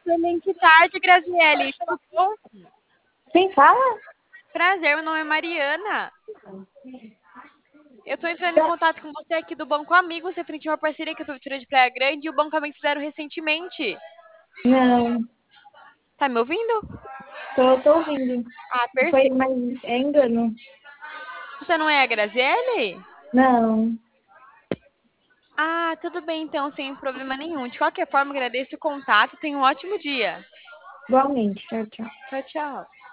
Excelente tarde, Graziele. Tudo bom? Quem fala? Prazer, meu nome é Mariana. Eu estou entrando em contato com você aqui do Banco Amigos, referente a uma parceria que a Prefeitura de Praia Grande e o Banco Amigos fizeram recentemente. Não, Tá me ouvindo? tô ouvindo. Ah, Foi, perfeito. mas é engano. Você não é a Graziele? Não, Ah, tudo bem então, sem problema nenhum. De qualquer forma, agradeço o contato. Tenha um ótimo dia. igualmente. Tchau, tchau. Tchau, tchau.